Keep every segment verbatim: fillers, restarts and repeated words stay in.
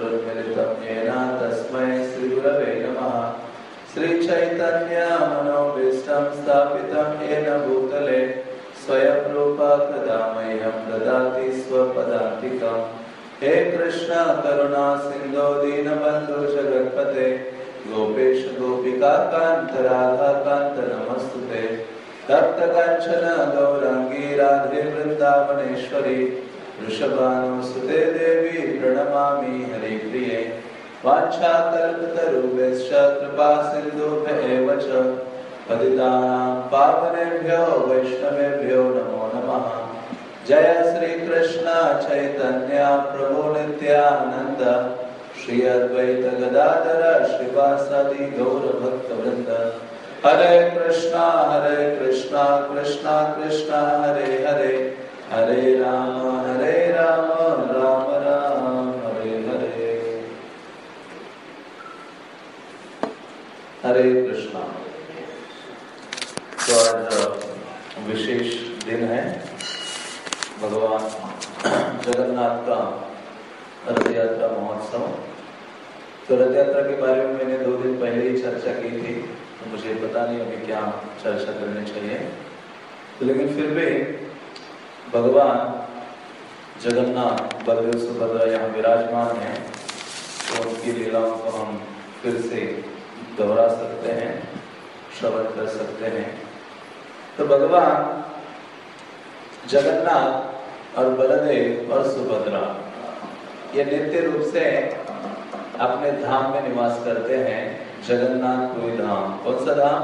चक्षुरुन्मिलितं येन तस्मै श्रीगुरवे नमः। श्रीचैतन्यमनोभीष्टं स्थापितं येन भूतले स्वयं रूपा कदा मह्यं ददाति स्वपदान्तिकम्। हे कृष्ण करुणा सिन्धो दीनबन्धो जगत्पते गोपेश गोपिका कान्त राधा कान्त नमस्तुते। तप्त कांचन गौरांगी राधे वृंदावनेश्वरी वृषभानुसुते देवी प्रणमामि हरिप्रिये। वाञ्छाकल्पतरुभ्यश्च कृपा सिन्धुभ्येव च पतितानां पावनेभ्यो वैष्णवेभ्यो नमो नमः। जय श्री कृष्ण चैतन्य प्रभु नित्यानंद श्री अद्वैत गदाधर श्रीवासादि गौर भक्तवृंद। हरे कृष्णा हरे कृष्णा कृष्णा कृष्णा हरे हरे हरे राम हरे राम राम राम हरे हरे। हरे कृष्णा। तो आज विशेष दिन है, भगवान जगन्नाथ का रथ यात्रा महोत्सव। तो रथ यात्रा के बारे में मैंने दो दिन पहले ही चर्चा की थी, तो मुझे पता नहीं अभी क्या चर्चा करनी चाहिए, तो लेकिन फिर भी भगवान जगन्नाथ बलदेव सुभद्रा यहाँ विराजमान हैं, तो उनकी लीलाओं को हम फिर से दोहरा सकते हैं, श्रवण कर सकते हैं। तो भगवान जगन्नाथ और बलदेव और सुभद्रा ये नित्य रूप से अपने धाम में निवास करते हैं, जगन्नाथपुरी धाम। कौन सा धाम?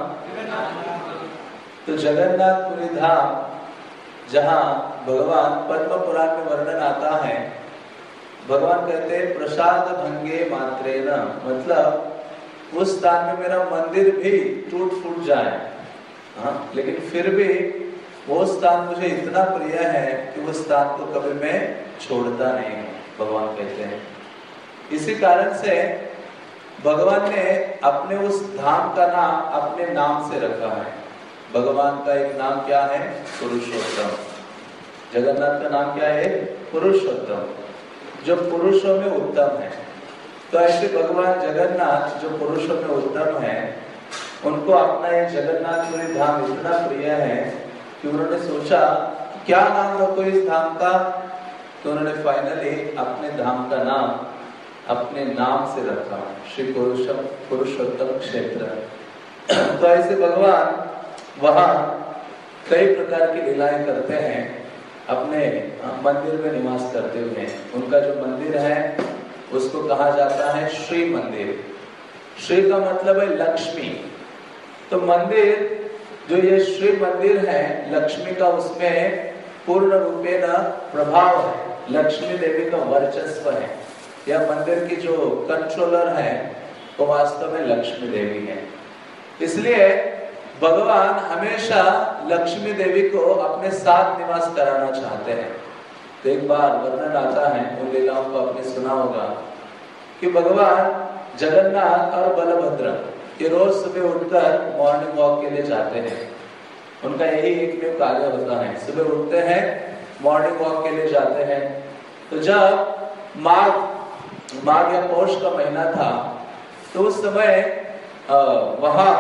तो जगन्नाथपुरी धाम, जहाँ भगवान पद्म पुराण में वर्णन आता है, भगवान कहते हैं प्रसाद भंगे मात्रेण, मतलब उस स्थान में मेरा मंदिर भी टूट फूट जाए, हाँ, लेकिन फिर भी वो स्थान मुझे इतना प्रिय है कि वो स्थान को कभी मैं छोड़ता नहीं हूँ, भगवान कहते हैं। इसी कारण से भगवान ने अपने उस धाम का नाम अपने नाम से रखा है। भगवान का एक नाम क्या है? पुरुषोत्तम। जगन्नाथ का नाम क्या है? पुरुषोत्तम, जो पुरुषों में उत्तम है। तो ऐसे भगवान जगन्नाथ जो पुरुषों में उत्तम है, उनको अपना ये जगन्नाथपुरी धाम इतना प्रिय है कि उन्होंने सोचा क्या नाम रखो इस धाम का, तो उन्होंने फाइनली अपने धाम का नाम अपने नाम से रखा, श्री पुरुषम पुरुषोत्तम क्षेत्र। तो ऐसे भगवान वहाँ कई प्रकार की लीलाएं करते हैं, अपने मंदिर में निवास करते हुए। उनका जो मंदिर है उसको कहा जाता है श्री मंदिर। श्री का मतलब है लक्ष्मी। तो मंदिर जो ये श्री मंदिर है, लक्ष्मी का उसमें पूर्ण रूपेण प्रभाव है, लक्ष्मी देवी का वर्चस्व है। यह मंदिर की जो कंट्रोलर है वो वास्तव में लक्ष्मी देवी है। इसलिए भगवान हमेशा लक्ष्मी देवी को अपने साथ निवास कराना चाहते हैं। तो एक बार वर्णन आता है, उन लीलाओं को आपने सुना होगा कि भगवान जगन्नाथ और बलभद्र ये रोज सुबह उठकर मॉर्निंग वॉक के लिए जाते हैं। उनका यही एक में कार्य होता है, सुबह उठते हैं, मॉर्निंग वॉक के लिए जाते हैं। तो जब माघ माघ या पौष का महीना था, तो उस समय वहां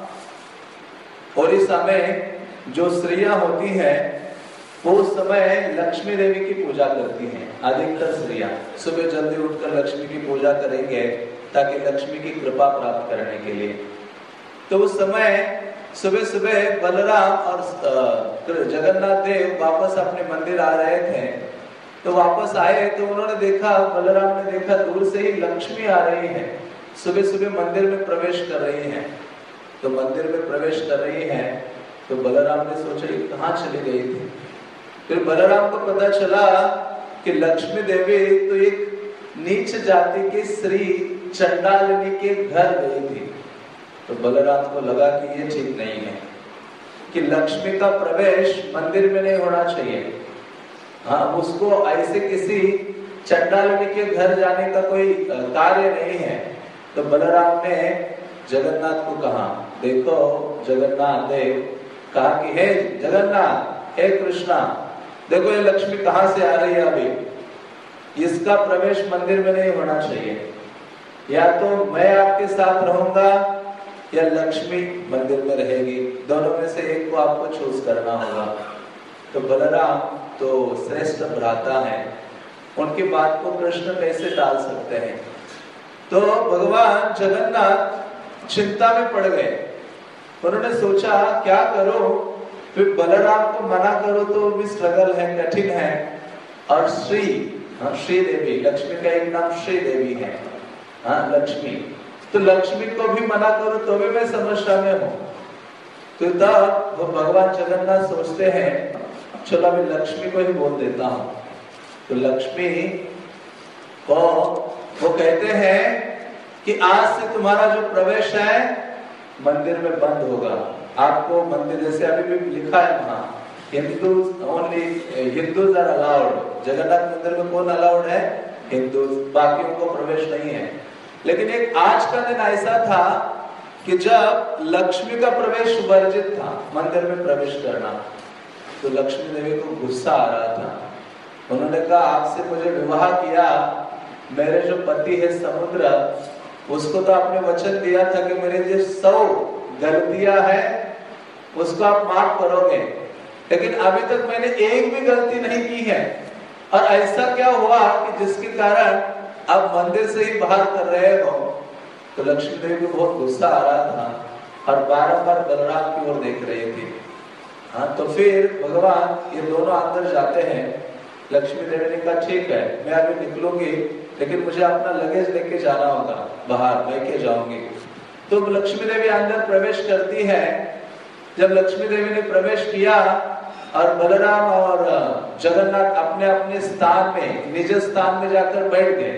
ओडिशा में जो स्त्रियां होती हैं वो उस समय लक्ष्मी देवी की पूजा करती हैं। अधिकतर स्त्रियां सुबह जल्दी उठकर लक्ष्मी की पूजा करेंगे ताकि लक्ष्मी की कृपा प्राप्त करने के लिए। तो उस समय सुबह सुबह बलराम और जगन्नाथ देव वापस अपने मंदिर आ रहे थे। तो वापस आए तो उन्होंने देखा, बलराम ने देखा दूर से ही लक्ष्मी आ रही है, सुबह सुबह मंदिर में प्रवेश कर रही है। तो मंदिर में प्रवेश कर रही है तो बलराम ने सोचा ये कहाँ चली गई थी। फिर बलराम को पता चला कि लक्ष्मी देवी तो एक नीच जाति की स्त्री चंडालिनी के घर गई थी। तो बलराम को लगा कि ये ठीक नहीं है, कि लक्ष्मी का प्रवेश मंदिर में नहीं होना चाहिए। हाँ, उसको ऐसे किसी चंडालिनी के घर जाने का कोई कार्य नहीं है। तो बलराम ने जगन्नाथ को कहा, देखो जगन्नाथ देव कहा कि हे जगन्नाथ, हे कृष्णा, देखो ये लक्ष्मी कहाँ से आ रही है अभी। इसका प्रवेश मंदिर में नहीं होना चाहिए। या तो मैं आपके साथ रहूंगा या लक्ष्मी मंदिर में रहेगी, दोनों में से एक को आपको चूज करना होगा। तो बलराम तो श्रेष्ठ भ्राता है, उनकी बात को कृष्ण कैसे टाल सकते हैं। तो भगवान जगन्नाथ चिंता में पड़ गए। उन्होंने सोचा क्या करो, फिर बलराम को मना करो तो भी स्ट्रगल है, कठिन है। और श्री हाँ, श्री देवी, लक्ष्मी का एक नाम श्री देवी है, हाँ लक्ष्मी, तो लक्ष्मी को भी मना करो तो भी मैं समस्या में हूँ। तो तब वो भगवान जगन्नाथ सोचते हैं चलो मैं लक्ष्मी को ही बोल देता हूँ। तो लक्ष्मी को वो कहते हैं कि आज से तुम्हारा जो प्रवेश है मंदिर में बंद होगा। आपको मंदिर, जैसे अभी भी लिखा है वहां, Hindu only Hindus are allowed. Jagannath मंदिर में कौन अलाउड है? हिंदू, बाकियों को प्रवेश नहीं है। लेकिन एक आज का दिन ऐसा था कि जब लक्ष्मी का प्रवेश वर्जित था, मंदिर में प्रवेश करना। तो लक्ष्मी देवी को गुस्सा आ रहा था। उन्होंने कहा आपसे मुझे विवाह किया, मेरे जो पति है समुद्र, उसको तो आपने वचन दिया था कि मेरे जो सौ गलतियां हैं उसको आप माफ करोगे, लेकिन अभी तक मैंने एक भी गलती नहीं की है। और ऐसा क्या हुआ कि जिसके कारण आप मंदिर से ही बाहर कर रहे हो। तो लक्ष्मी देवी को बहुत गुस्सा आ रहा था और बारंबार बलराम की ओर देख रही थी। हाँ, तो फिर भगवान ये दोनों अंदर जाते हैं। लक्ष्मी देवी ने कहा ठीक है मैं अभी निकलूंगी, लेकिन मुझे अपना लगेज लेके जाना होगा, बाहर लेके जाऊंगी। तो लक्ष्मी देवी अंदर प्रवेश करती है। जब लक्ष्मी देवी ने प्रवेश किया और बलराम और जगन्नाथ अपने अपने स्थान में, निज स्थान में जाकर बैठ गए।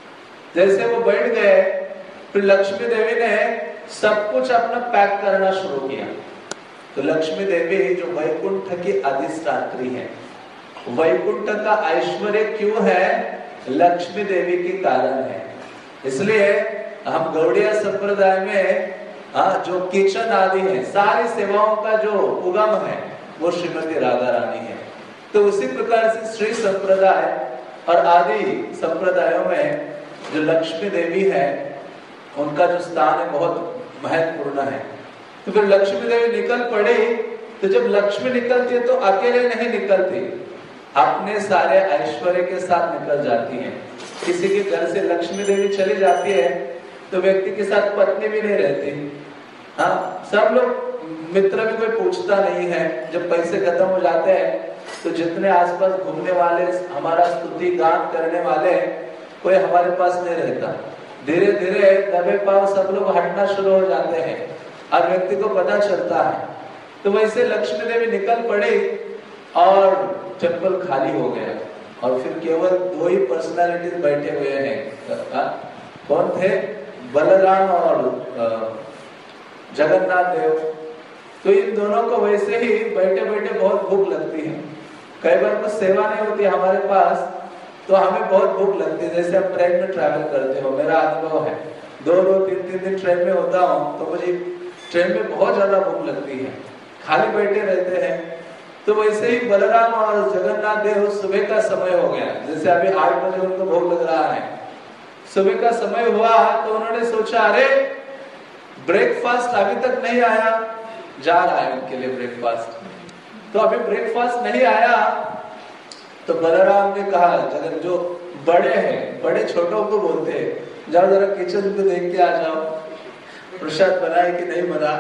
जैसे वो बैठ गए फिर लक्ष्मी देवी ने सब कुछ अपना पैक करना शुरू किया। तो लक्ष्मी देवी जो वैकुंठ की अधिष्ठात्री है, वैकुंठ का ऐश्वर्य क्यों है? लक्ष्मी देवी के कारण है। इसलिए हम गौड़िया संप्रदाय में हाँ, जो किचन आदि है, सारी सेवाओं का जो उगम है वो श्रीमती राधा रानी है। तो उसी प्रकार से श्री संप्रदाय और आदि संप्रदायों में जो लक्ष्मी देवी है उनका जो स्थान है बहुत महत्वपूर्ण है। तो फिर लक्ष्मी देवी निकल पड़े। तो जब लक्ष्मी निकलती है तो अकेले नहीं निकलती, अपने सारे ऐश्वर्य के साथ निकल जाती है। किसी के घर से लक्ष्मी देवी चली जाती है तो व्यक्ति के साथ पत्नी भी नहीं रहती। हाँ, सब लोग, मित्र भी कोई पूछता नहीं है। जब पैसे खत्म हो जाते हैं तो जितने आसपास घूमने वाले, हमारा स्तुति गान करने वाले, कोई हमारे पास नहीं रहता। धीरे धीरे दबे पाव सब लोग हटना शुरू हो जाते हैं और व्यक्ति को पता चलता है। तो वैसे लक्ष्मी देवी निकल पड़ी और टेम्पल खाली हो गया और फिर केवल दो ही पर्सनालिटीज बैठे हुए हैं। कौन थे? बलराम और जगन्नाथ देव। तो इन दोनों को वैसे ही बैठे बैठे बहुत भूख लगती है। कई बार कुछ सेवा नहीं होती हमारे पास तो हमें बहुत भूख लगती है। जैसे आप ट्रेन में ट्रैवल करते हो, मेरा अनुभव है, दो दो तीन तीन दिन ट्रेन में होता हूँ तो मुझे ट्रेन में बहुत ज्यादा भूख लगती है, खाली बैठे रहते हैं। तो वैसे ही बलराम और जगन्नाथ देव, सुबह का समय हो गया, जैसे अभी आठ बजे उनको भोग लग रहा है, सुबह का समय हुआ तो उन्होंने सोचा अरे ब्रेकफास्ट अभी तक नहीं आया, जा रहा है उनके लिए ब्रेकफास्ट। तो अभी ब्रेकफास्ट नहीं आया तो बलराम ने कहा, जगन जो बड़े हैं, बड़े छोटों को बोलते हैं, जाओ जरा किचन में देख के आ जाओ प्रसाद बनाए कि नहीं बना।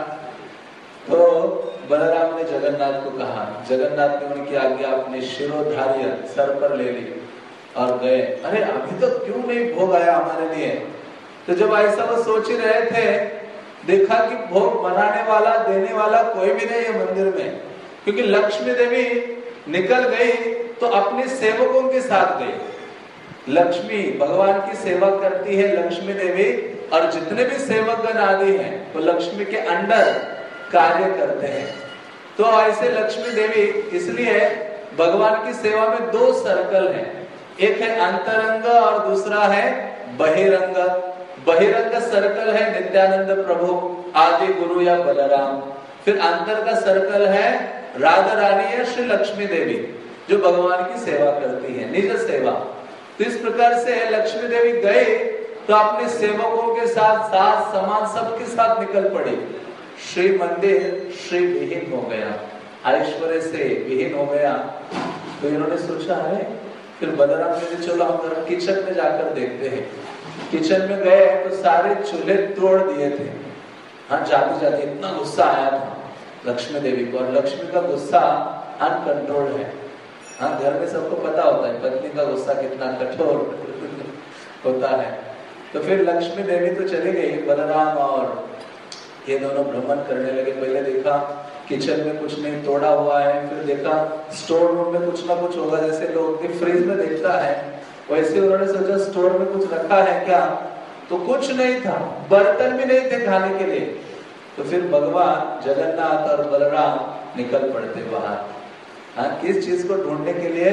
तो बलराम ने जगन्नाथ को कहा, जगन्नाथ ने उनकी आज्ञा अपने शिरोधार्य सर पर ले ली और गए। अरे अभी तक क्यों नहीं भोग आया हमारे लिए? तो जब ऐसा वो सोच ही रहे थे, देखा कि भोग बनाने वाला, देने वाला कोई भी नहीं है मंदिर में, क्योंकि लक्ष्मी देवी निकल गई तो अपने सेवकों के साथ गई। लक्ष्मी भगवान की सेवा करती है लक्ष्मी देवी, और जितने भी सेवकगण आदि हैं वो लक्ष्मी के अंडर कार्य करते हैं। तो ऐसे लक्ष्मी देवी, इसलिए भगवान की सेवा में दो सर्कल हैं, एक है अंतरंग और दूसरा है बहिरंग। बहिरंग सर्कल है नित्यानंद प्रभु आदि गुरु या बलराम, फिर अंतर का सर्कल है राधा रानी या श्री लक्ष्मी देवी जो भगवान की सेवा करती है, निज सेवा। तो इस प्रकार से लक्ष्मी देवी गए तो अपने सेवकों के साथ साथ सामान सबके साथ निकल पड़ी। श्री मंदिर श्री विहीन हो गया, ऐश्वर्य से विहीन हो गया। तो इन्होंने सोचा है, फिर बलराम ने चलो हम किचन में जाकर देखते हैं। किचन में गए तो सारे चूल्हे तोड़ दिए थे। हाँ, जाते जाते इतना गुस्सा आया था लक्ष्मी देवी को, और लक्ष्मी का गुस्सा अनकंट्रोल है। हाँ, घर में सबको पता होता है पत्नी का गुस्सा कितना कठोर होता है। तो फिर लक्ष्मी देवी तो चली गई, बलराम और ये दोनों भ्रमण करने लगे। पहले देखा किचन में कुछ नहीं तोड़ा हुआ है, फिर देखा स्टोर रूम में कुछ ना कुछ होगा, जैसे लोग फ्रिज में देखता है वैसे उन्होंने सोचा स्टोर में कुछ रखा है क्या, तो कुछ नहीं था, बर्तन भी नहीं थे खाने के लिए। तो फिर भगवान जगन्नाथ और बलराम निकल पड़ते बाहर। हाँ, किस चीज को ढूंढने के लिए?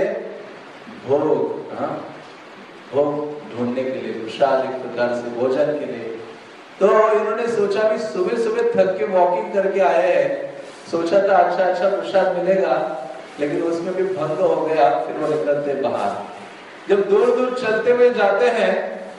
भोग। हाँ, भोग ढूंढने के लिए, प्रसाद एक प्रकार से भोजन के लिए। तो इन्होंने सोचा भी सुबह सुबह थक के वॉकिंग करके आए हैं, सोचा था अच्छा अच्छा प्रसाद मिलेगा, लेकिन उसमें भी भंग हो गया। फिर वो निकलते बाहर। जब दूर दूर चलते हुए जाते हैं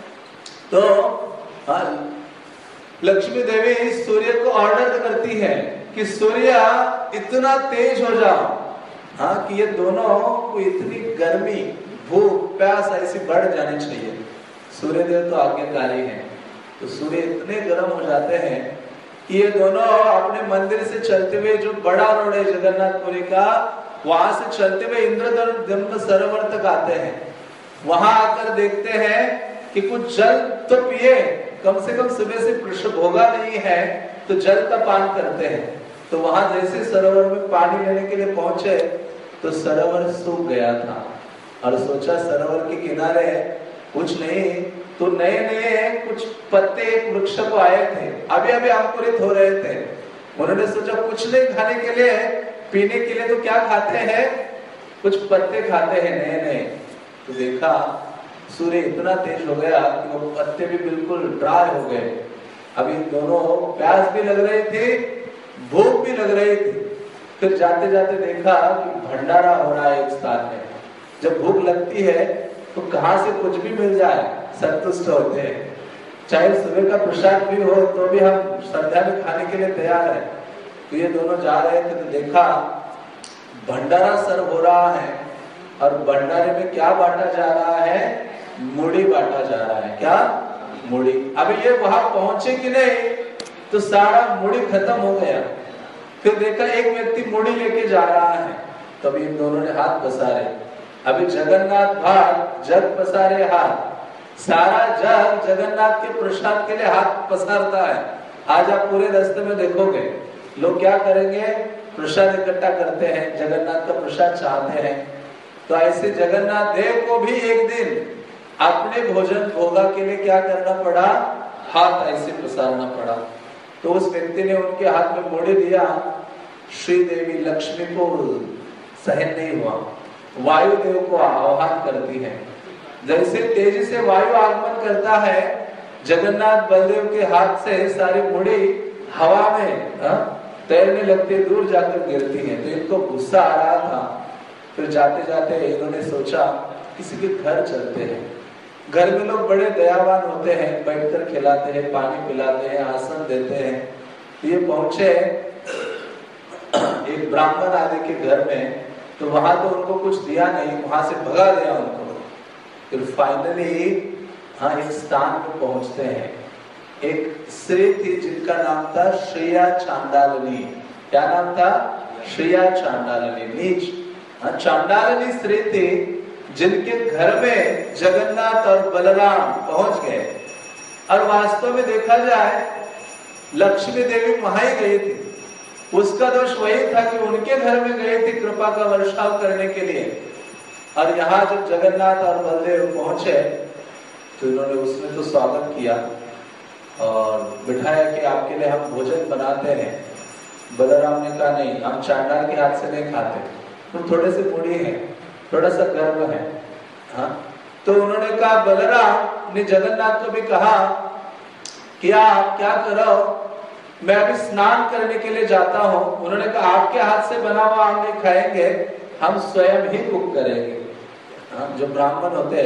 तो हाँ, लक्ष्मी देवी सूर्य को ऑर्डर करती है कि सूर्य इतना तेज हो जाओ, हाँ, कि ये दोनों को इतनी गर्मी भूख प्यास ऐसी बढ़ जानी चाहिए। सूर्य देव तो आज्ञाकारी हैं, तो सूर्य इतने गर्म हो जाते हैं कि ये दोनों अपने मंदिर से चलते हुए, जो बड़ा रोड है जगन्नाथपुरी का, वहां से चलते हुए इंद्रधनुष सरोवर तक आते हैं। वहां आकर देखते हैं कि कुछ जल तो पिए, कम से कम सुबह से पृष्ठ भोगा नहीं है, तो जल का पान करते हैं। तो वहां जैसे सरोवर में पानी लेने के लिए पहुंचे तो सरोवर सूख गया था, और सोचा सरोवर के किनारे कुछ नहीं, तो नए नए कुछ पत्ते एक वृक्ष को आए थे, अभी अभी अंकुरित हो रहे थे। उन्होंने सोचा कुछ नहीं खाने के लिए, पीने के लिए तो क्या खाते हैं, कुछ पत्ते खाते हैं नए नए। तो देखा सूर्य इतना तेज हो गया कि वो पत्ते भी बिल्कुल ड्राई हो गए। अभी दोनों प्यास भी लग रही थी, भूख भी लग रही थी। फिर जाते जाते देखा कि भंडारा हो रहा है एक स्थान में। जब भूख लगती है तो कहां से कुछ भी मिल जाए संतुष्ट होते हैं, चाहे सुबह का प्रसाद भी हो तो भी हम संध्या में खाने के लिए तैयार है। तो ये दोनों जा रहे थे तो देखा भंडारा सर्व हो रहा है, और भंडारे में क्या बांटा जा रहा है, मुड़ी बांटा जा रहा है। क्या? मुड़ी। अब ये वहां पहुंचे कि नहीं तो सारा मुड़ी खत्म हो गया। फिर देखा एक व्यक्ति मुड़ी लेके जा रहा है, तब इन दोनों ने हाथ पसारे। अभी जगन्नाथ भाग जग पसारे हाथ, सारा जग जगन्नाथ के प्रसाद के लिए हाथ पसारता है। आज आप पूरे रास्ते में देखोगे लोग क्या करेंगे, प्रसाद इकट्ठा करते हैं, जगन्नाथ का प्रसाद चाहते हैं। तो ऐसे जगन्नाथ देव को भी एक दिन अपने भोजन भोगा के लिए क्या करना पड़ा, हाथ ऐसे पसारना पड़ा। तो उस व्यक्ति ने उनके हाथ में मोड़े दिया। श्री देवी लक्ष्मी को सहन नहीं हुआ, वायु देव को आह्वान करती है। जैसे तेजी से वायु आगमन करता है, जगन्नाथ बलदेव के हाथ से सारी मुड़ी हवा में हा? तैरने लगती, दूर जाकर गिरती है। तो इनको गुस्सा आ रहा था। फिर जाते जाते इन्होंने सोचा किसी के घर चलते हैं। घर में लोग बड़े दयावान होते हैं, बैठकर खिलाते हैं, पानी पिलाते हैं, आसन देते हैं। ये पहुंचे एक ब्राह्मण आदि के घर में, तो वहां तो उनको कुछ दिया नहीं, वहां से भगा दिया उनको। फिर फाइनली हाँ एक स्थान पे पहुंचते हैं। एक स्त्री थी जिनका नाम था श्रेया चांडालिनी। क्या नाम था? श्रेया चांडालिनी। नीच हाँ, चांडालिनी स्त्री थी जिनके घर में जगन्नाथ और बलराम पहुंच गए। और वास्तव में देखा जाए लक्ष्मी देवी वहां ही गई थी। उसका दोष वही था कि उनके घर में गए थे कृपा का वर्षाव करने के लिए। और यहाँ जब जगन्नाथ और बलदेव पहुंचे तो इन्होंने उसने तो स्वागत किया और बिठाया कि आपके लिए हम भोजन बनाते हैं। बलराम ने कहा नहीं, हम चांडाल के हाथ से नहीं खाते, तो थोड़े से मुड़ी है, थोड़ा सा गर्व है। हाँ, तो उन्होंने कहा, बलराम ने जगन्नाथ को भी कहा कि आप क्या करो, मैं अभी स्नान करने के लिए जाता हूँ। उन्होंने कहा आपके हाथ से बना हुआ हम नहीं खाएंगे, हम स्वयं ही कुक करेंगे। हाँ, जो ब्राह्मण होते हैं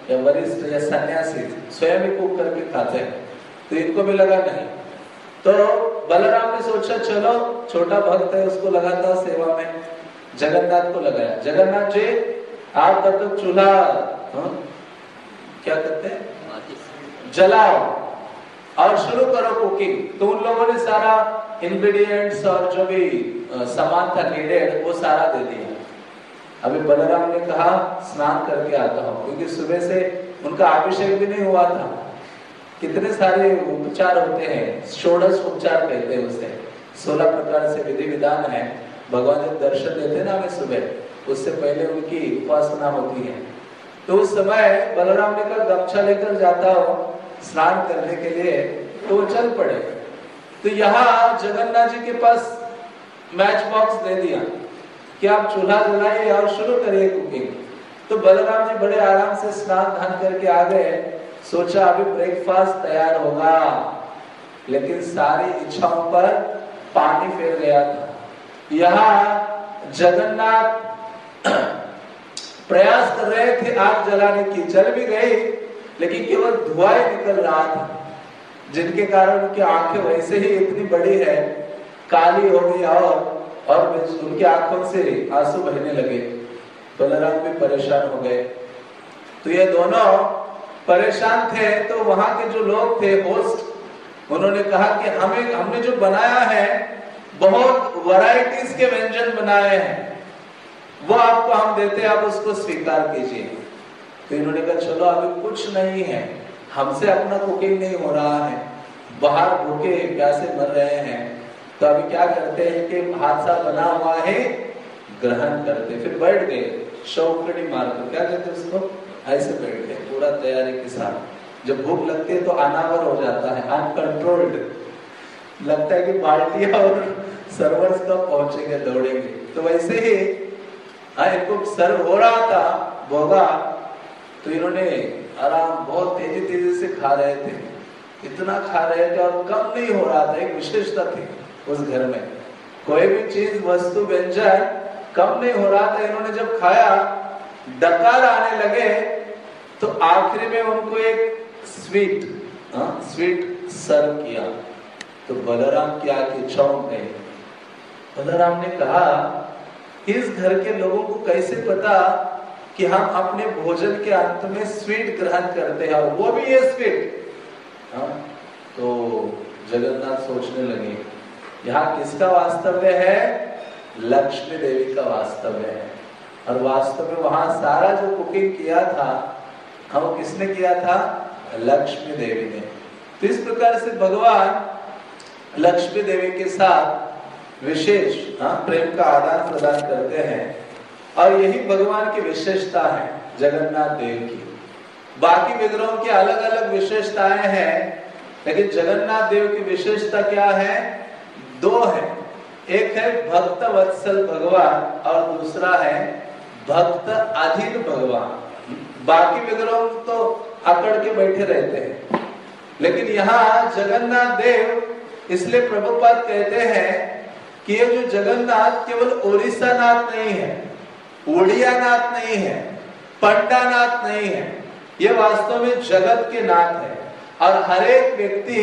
या वरिष्ठ या सन्यासी स्वयं ही कुक करके खाते हैं, तो इनको भी लगा नहीं। तो बलराम ने सोचा चलो छोटा भक्त है उसको लगाता सेवा में, जगन्नाथ को लगाया। जगन्नाथ जी आप तब तक चूल्हा क्या करते हैं जलाओ और शुरू करो कुकिंग। तो उन लोगों ने सारा इंग्रेडिएंट्स और जो भी सामान था नीडेड वो सारा दे दिया। अभी बलराम ने कहा स्नान करके आता हूँ, क्योंकि सुबह से उनका अभिषेक भी नहीं हुआ था। कितने सारे उपचार होते हैं, षोडश उपचार कहते हैं उसे, सोलह प्रकार से विधि विधान है। भगवान जब दर्शन देते हैं ना हमें सुबह, उससे पहले उनकी उपासना होती है। तो उस समय बलराम ने कहा गमछा लेकर जाता हो स्नान करने के लिए, तो वो चल पड़े। तो यहाँ जगन्नाथ जी के पास मैच बॉक्स दे दिया कि आप चूल्हा जलाइए और शुरू करिए कुकिंग। तो बलराम जी बड़े आराम से स्नान धान करके आ गए। सोचा अभी ब्रेकफास्ट तैयार होगा, लेकिन सारी इच्छाओं पर पानी फेर गया था। यहाँ जगन्नाथ प्रयास कर रहे थे आग जलाने की, जल भी गई लेकिन केवल धुआं निकल रहा था, जिनके कारण उनकी आंखें वैसे ही इतनी बड़ी है काली हो गई और और उनकी आंखों से आंसू बहने लगे। बलराम भी परेशान हो गए। तो ये दोनों परेशान थे। तो वहां के जो लोग थे होस्ट, उन्होंने कहा कि हमें हमने जो बनाया है बहुत वैरायटीज के व्यंजन बनाए हैं, वो आपको हम देते हैं, आप उसको स्वीकार कीजिए। तो इन्होंने कहा चलो अभी कुछ नहीं है, हमसे अपना कुकिंग नहीं हो रहा है, बाहर भूखे प्यासे मर रहे हैं, तो अभी क्या करते हैं कि हादसा बना हुआ है ग्रहण करते। फिर बैठ गए शौकड़ी मारकर, क्या कहते उसको, ऐसे बैठ गए पूरा तैयारी के साथ। जब भूख लगती है तो अनावर हो जाता है, अनकंट्रोल्ड, लगता है कि बाल्टियां और सर्वर्स कब पहुंचेंगे दौड़ेंगे। तो वैसे ही हाँ इनको सर्व हो रहा था भोगा, तो इन्होंने आराम बहुत तेजी तेजी से खा रहे थे, इतना खा रहे थे और कम नहीं हो रहा था। एक विशेषता थी उस घर में, कोई भी चीज वस्तु व्यंजन कम नहीं हो रहा था। इन्होंने जब खाया डकार आने लगे, तो आखिरी में उनको एक स्वीट हाँ स्वीट सर्व किया। तो बलराम की आंखें चौंक गई। बलराम ने कहा इस घर के लोगों को कैसे पता कि हम अपने भोजन के अंत में स्वीट ग्रहण करते हैं, और वो भी ये स्वीट। हाँ तो जगन्नाथ सोचने लगे यहाँ किसका वास्तव्य है, लक्ष्मी देवी का वास्तव्य है। और वास्तव में वहां सारा जो कुकिंग किया था हम किसने किया था, लक्ष्मी देवी ने। तो इस प्रकार से भगवान लक्ष्मी देवी के साथ विशेष हाँ प्रेम का आदान प्रदान करते हैं, और यही भगवान की विशेषता है जगन्नाथ देव की। बाकी विग्रहों की अलग अलग विशेषताएं हैं, लेकिन जगन्नाथ देव की विशेषता क्या है, दो है। एक है भक्त वत्सल भगवान और दूसरा है भक्त अधीन भगवान। बाकी विग्रहों तो अकड़ के बैठे रहते हैं, लेकिन यहाँ जगन्नाथ देव इसलिए प्रभुपाद कहते हैं कि ये जो जगन्नाथ केवल ओडिशा नाथ नहीं है, ओडिया नाथ नहीं है, पंडा नाथ नहीं है, ये वास्तव में जगत के नाथ है। और हर एक व्यक्ति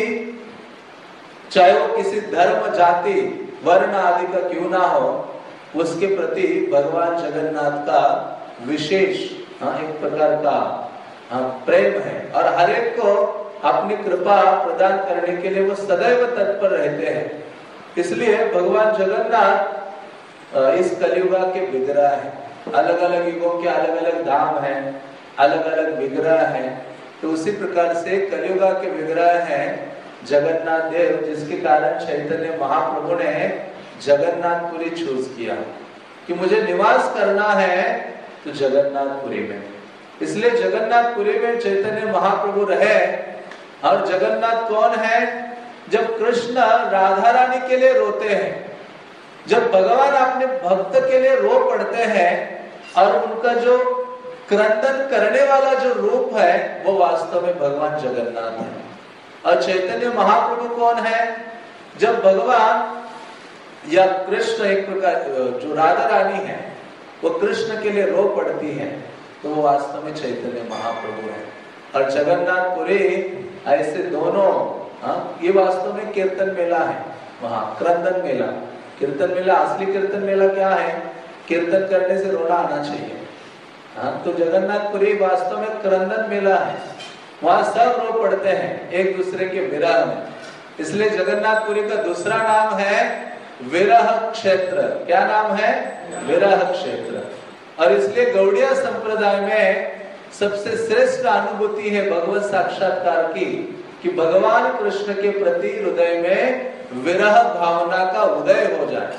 चाहे वो किसी धर्म जाति वर्ण आदि का क्यों ना हो, उसके प्रति भगवान जगन्नाथ का विशेष हाँ, एक प्रकार का हाँ, प्रेम है, और हर एक को अपनी कृपा प्रदान करने के लिए वो सदैव तत्पर रहते हैं। इसलिए भगवान जगन्नाथ इस कलियुगा के विग्रह है। अलग अलग युगों के अलग अलग धाम हैं, अलग अलग विग्रह हैं। तो उसी प्रकार से कलियुगा के विग्रह हैं जगन्नाथ देव, जिसके कारण चैतन्य महाप्रभु ने जगन्नाथपुरी चूज किया कि मुझे निवास करना है तो जगन्नाथपुरी में। इसलिए जगन्नाथपुरी में चैतन्य महाप्रभु रहे। और जगन्नाथ कौन है, जब कृष्ण राधा रानी के लिए रोते हैं, जब भगवान अपने भक्त के लिए रो पड़ते हैं, और उनका जो क्रंदन करने वाला जो रूप है वो वास्तव में भगवान जगन्नाथ है। और चैतन्य महाप्रभु कौन है, जब भगवान या कृष्ण एक प्रकार जो राधा रानी है वो कृष्ण के लिए रो पड़ती है, तो वो वास्तव में चैतन्य महाप्रभु है। और जगन्नाथपुरी ऐसे दोनों, हाँ, ये वास्तव में कीर्तन मेला है, वहां क्रंदन मेला। कीर्तन मेला, असली कीर्तन मेला क्या है? कीर्तन करने से रोना आना चाहिए। हाँ, तो जगन्नाथपुरी वास्तव में क्रंदन मेला है, वहां सब रो पड़ते हैं एक दूसरे के विरह में। इसलिए जगन्नाथपुरी का दूसरा नाम है विरह क्षेत्र। क्या नाम है? विरह क्षेत्र। और इसलिए गौड़िया संप्रदाय में सबसे श्रेष्ठ अनुभूति है भगवत साक्षात्कार की, कि भगवान कृष्ण के प्रति हृदय में विरह भावना का उदय हो जाए।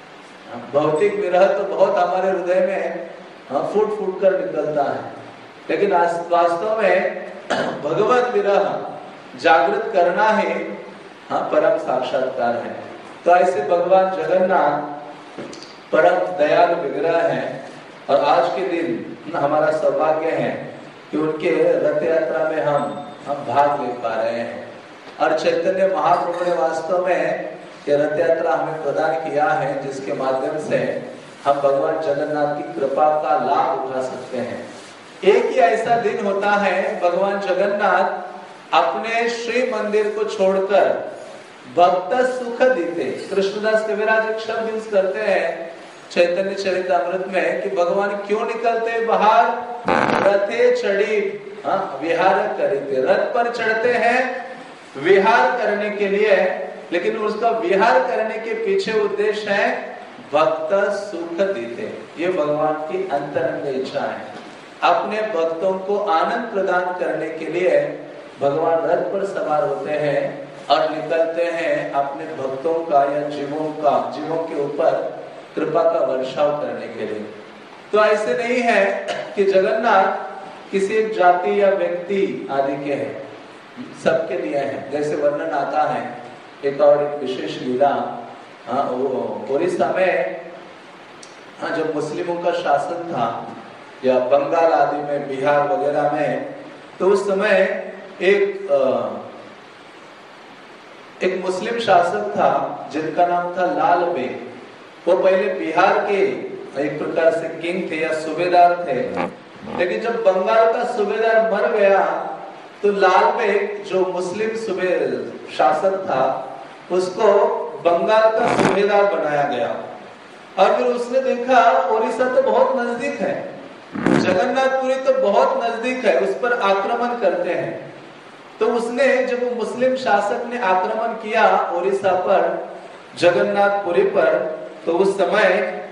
भौतिक विरह तो बहुत हमारे हृदय में हाँ, फूट फूट कर निकलता है, लेकिन वास्तव में भगवत विरह जागृत करना ही हाँ परम साक्षात्कार है। तो ऐसे भगवान जगन्नाथ परम दयालु विग्रह है, और आज के दिन हमारा सौभाग्य है कि उनके रथ यात्रा में हम हम भाग ले पा रहे हैं। और चैतन्य महाप्रभु ने वास्तव में ये रथ यात्रा हमें प्रदान किया है, जिसके माध्यम से हम भगवान जगन्नाथ की कृपा का लाभ उठा सकते हैं। एक ही ऐसा दिन होता है, भगवान जगन्नाथ अपने श्री मंदिर को छोड़कर भक्त सुख देते। कृष्णदास कविराज एक शब्द यूज करते हैं चैतन्य चरितामृत में कि भगवान क्यों निकलते बाहर? रथे चढ़ी हाँ, विहार करते। रथ पर चढ़ते हैं विहार करने के लिए, लेकिन उसका विहार करने के पीछे उद्देश्य है भक्त सुख देते। ये भगवान की अंतरंग इच्छा है। अपने भक्तों को आनंद प्रदान करने के लिए भगवान रथ पर सवार होते हैं और निकलते हैं अपने भक्तों का या जीवों का जीवों के ऊपर कृपा का वर्षाव करने के लिए। तो ऐसे नहीं है कि जगन्नाथ किसी एक जाति या व्यक्ति आदि के हैं, सबके लिए है। जैसे वर्णन आता है एक और एक विशेष लीला, हाँ, वो ओडिशा में हाँ, जब मुस्लिमों का शासन था या बंगाल आदि में, बिहार वगैरह में, तो उस समय एक आ, एक मुस्लिम शासक था जिनका नाम था लाल बेग। वो पहले बिहार के एक प्रकार से किंग थे या सूबेदार थे, लेकिन जब बंगाल का सूबेदार मर गया तो लाल बेग जो मुस्लिम सूबे शासक था उसको बंगाल का सूबेदार बनाया गया। और फिर उसने देखा ओडिशा तो बहुत नजदीक है, जगन्नाथपुरी तो बहुत नजदीक है, उस पर आक्रमण करते हैं। तो उसने जब वो मुस्लिम शासक ने आक्रमण किया ओडिशा पर, जगन्नाथपुरी पर, तो उस समय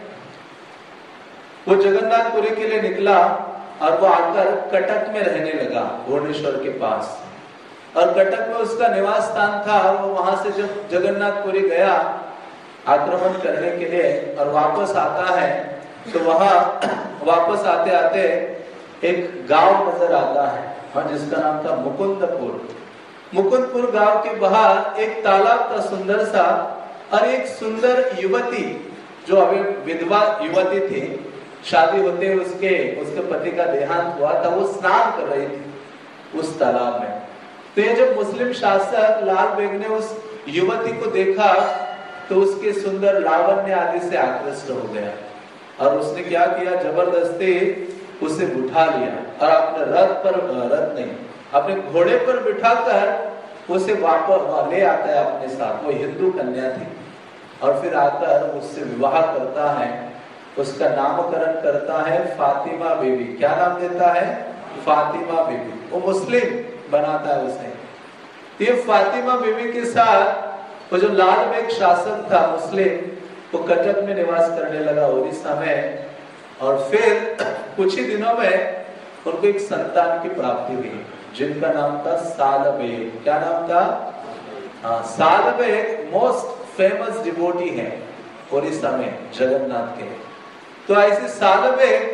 वो जगन्नाथपुरी के लिए निकला और वो आकर कटक में रहने लगा, भुवनेश्वर के पास। और कटक में उसका निवास स्थान था। वो वहां से जब जगन्नाथपुरी गया आक्रमण करने के लिए और वापस आता है, तो वहां वापस आते आते एक गांव नजर आता है, हाँ, जिसका नाम था मुकुंदपुर। मुकुंदपुर गांव के बाहर एक तालाब था सुंदर सा, और एक सुंदर युवती जो अभी विधवा युवती थी, शादी होते उसके उसके पति का देहांत हुआ था, वो स्नान कर रही थी उस तालाब में। तो ये जब मुस्लिम शासक लाल बेग ने उस युवती को देखा तो उसके सुंदर लावण्य आदि से आकृष्ट हो गया, और उसने क्या किया, जबरदस्ती उसे उठा लिया और अपने रथ पर, रथ नहीं, अपने घोड़े पर बिठाकर उसे वापस ले आता है अपने साथ। वो हिंदू कन्या थी, और फिर आकर उससे विवाह करता है, उसका नामकरण करता है फातिमा बीबी। क्या नाम देता है? फातिमा बीबी। वो मुस्लिम बनाता है उसे। ये फातिमा बीबी के साथ वो जो लाल बेग शासक था मुस्लिम, वो कटक में निवास करने लगा ओडिशा में। और फिर कुछ ही दिनों में उनको एक संतान की प्राप्ति हुई, जिनका नाम था सालबेग। क्या नाम था? हाँ, सालबेग मोस्ट फेमस डिवोटी है ओडिशा में जगन्नाथ के। तो ऐसे सालबेग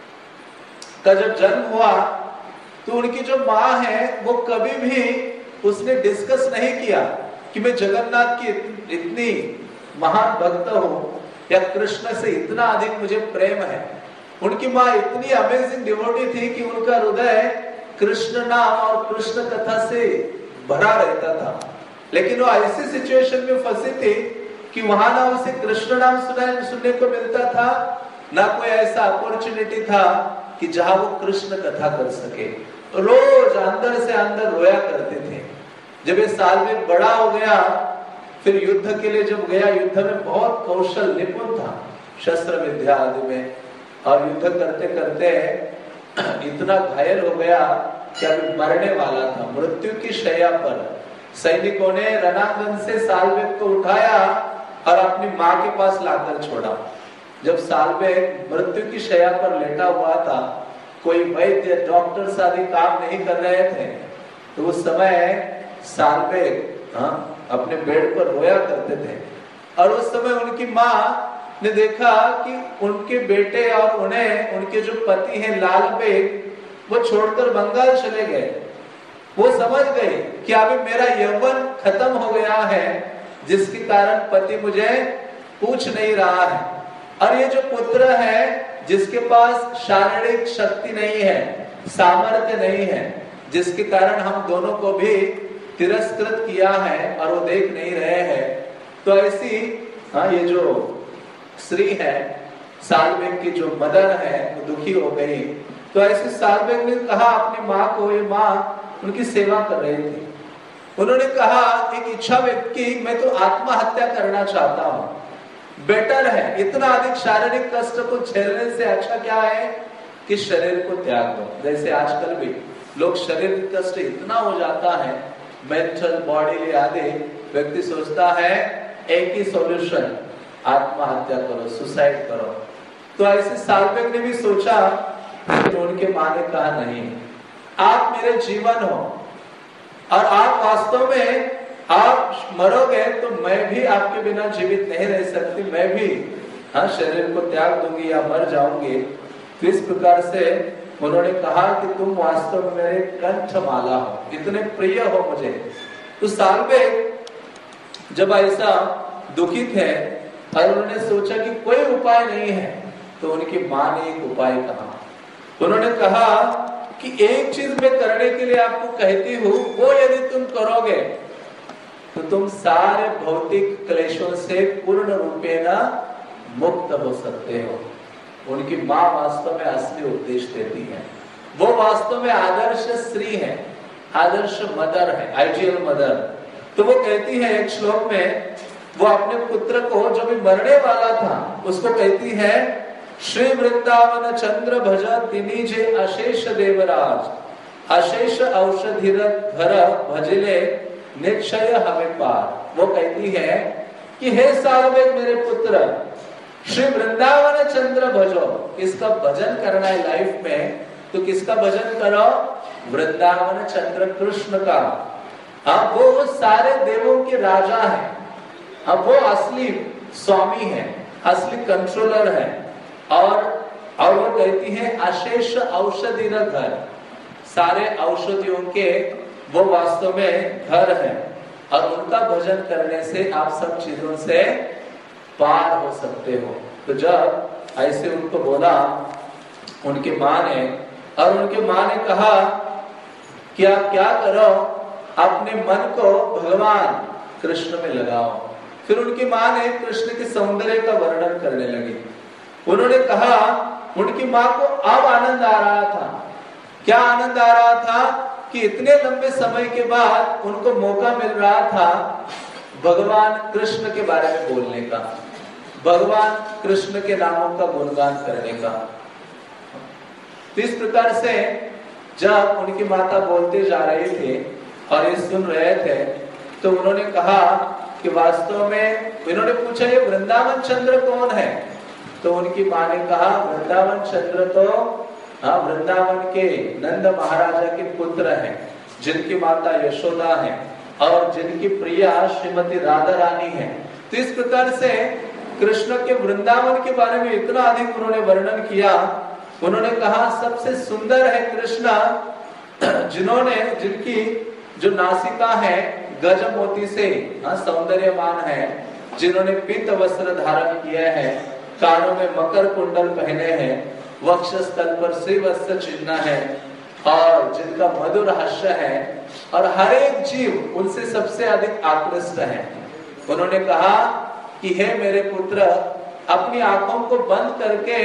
का जब जन्म हुआ तो उनकी जो माँ है वो कभी भी उसने डिस्कस नहीं किया कि मैं जगन्नाथ की इतनी महान भक्त हूँ या कृष्ण से इतना अधिक मुझे प्रेम है। उनकी माँ इतनी अमेजिंग डिवोटी थी कि उनका हृदय कृष्ण नाम और कृष्ण कथा से भरा रहता था। लेकिन वो ऐसी सिचुएशन में फंसी थी कि वहां ना उसे कृष्ण नाम सुनने को मिलता था, ना कोई ऐसा अपॉर्चुनिटी था कि जहां वो कृष्ण कथा कर सके। रोज अंदर से अंदर रोया करते थे। जब ये साल्वेग बड़ा हो गया, फिर युद्ध के लिए जब गया, युद्ध में बहुत कौशल निपुण था, शस्त्र विद्या आदि में, और युद्ध करते करते इतना घायल हो गया कि अभी मरने वाला था, मृत्यु की शैया पर। सैनिकों ने रणांगन से साल्वेग को उठाया और अपनी माँ के पास लाकर छोड़ा। जब साल्वेग मृत्यु की शैया पर लेटा हुआ था, कोई वैद्य डॉक्टर आदि काम नहीं कर रहे थे, तो उस समय साल्वेग हाँ, अपने बेड पर रोया करते थे। और उस समय उनकी माँ ने देखा कि उनके बेटे और उन्हें उनके जो पति हैं लाल बेग, वो छोड़कर बंगाल चले गए। वो समझ गए कि अभी मेरा यौवन खत्म हो गया है, जिसके कारण पति मुझे पूछ नहीं रहा है, और ये जो पुत्र है जिसके पास शारीरिक शक्ति नहीं है, सामर्थ्य नहीं है, जिसके कारण हम दोनों को भी तिरस्कृत किया है और वो देख नहीं रहे हैं। तो ऐसी हाँ, ये जो स्त्री है, साल्वेग की जो मदर है, वो दुखी हो गई। तो ऐसे साल्वेग ने कहा अपनी माँ को, ये माँ उनकी सेवा कर रही थी, उन्होंने कहा एक इच्छा व्यक्त की, मैं तो आत्महत्या करना चाहता हूँ, बेटर है, इतना अधिक शारीरिक कष्ट को झेलने से अच्छा क्या है कि शरीर को त्याग दो। जैसे आजकल भी लोग शरीर कष्ट इतना हो जाता है, मेंटल बॉडी आदि, व्यक्ति सोचता है एक ही सॉल्यूशन, आत्महत्या करो, सुसाइड करो। तो ऐसे साल्वेग ने भी सोचा, तो उनके माँ ने कहा नहीं, आप मेरे जीवन हो, और आप वास्तव में आप मरोगे तो मैं भी आपके बिना जीवित नहीं रह सकती, मैं भी हाँ शरीर को त्याग दूंगी या मर जाऊंगी। तो इस प्रकार से उन्होंने कहा कि तुम वास्तव में मेरे कंठमाला हो, इतने प्रिय हो मुझे। तो साल्वेग जब ऐसा दुखी थे और उन्होंने सोचा कि कोई उपाय नहीं है, तो उनकी माँ ने एक उपाय कहा। उन्होंने कहा कि एक चीज मैं करने के लिए आपको कहती हूँ, वो यदि तुम करोगे तो तुम सारे भौतिक क्लेशों से पूर्ण रूपेण मुक्त हो सकते हो। उनकी माँ वास्तव में असली उपदेश देती है, वो वास्तव में आदर्श स्त्री है, आदर्श मदर है, आइडियल मदर। तो वो कहती है एक श्लोक में, वो अपने पुत्र को जो भी मरने वाला था उसको कहती है, श्री वृंदावन चंद्र भज तिनी जे अशेष देवराज, अशेष औषधि धर भजले निक्षय हमें पार। वो कहती है कि हे साल्वेग मेरे पुत्र, श्री वृंदावन चंद्र भजो, किसका भजन करना है लाइफ में, तो किसका भजन करो, वृंदावन चंद्र कृष्ण का। हाँ, वो सारे देवों के राजा है, हाँ वो असली स्वामी है, असली कंट्रोलर है। और और वो कहती है अशेष औषधि न घर, सारे औषधियों के वो वास्तव में घर है, और उनका भजन करने से आप सब चीजों से पार हो सकते हो। तो जब ऐसे उनको बोला उनकी माँ ने, और उनकी माँ ने कहा कि आप क्या करो, अपने मन को भगवान कृष्ण में लगाओ। फिर उनकी माँ ने कृष्ण के सौंदर्य का वर्णन करने लगी। उन्होंने कहा, उनकी माँ को अब आनंद आ रहा था। क्या आनंद आ रहा था कि इतने लंबे समय के बाद उनको मौका मिल रहा था भगवान कृष्ण के बारे में बोलने का, भगवान कृष्ण के नामों का गुणगान करने का। तो इस प्रकार से जब उनकी माता बोलते जा रहे थे और ये सुन रहे थे, तो उन्होंने कहा कि वास्तव में, इन्होंने पूछा ये वृंदावन चंद्र कौन है, तो उनकी माँ ने कहा वृंदावन चंद्र तो हाँ वृंदावन के नंद महाराजा के पुत्र हैं, जिनकी माता यशोदा है और जिनकी प्रिया श्रीमती राधा रानी है। तो इस प्रकार से कृष्ण के वृंदावन के बारे में इतना अधिक उन्होंने वर्णन किया। उन्होंने कहा सबसे सुंदर है कृष्ण, जिन्होंने जिनकी जो नासिका है गज मोती से सौंदर्यमान है, जिन्होंने पीत वस्त्र धारण किए हैं, कानों में मकर कुंडल पहने हैं, वक्षस्थल पर श्रीवत्स चिन्ह है, और जिनका मधुर हास्य है, और हर एक जीव उनसे सबसे अधिक आकृष्ट है। उन्होंने कहा कि हे मेरे पुत्र, अपनी आंखों को बंद करके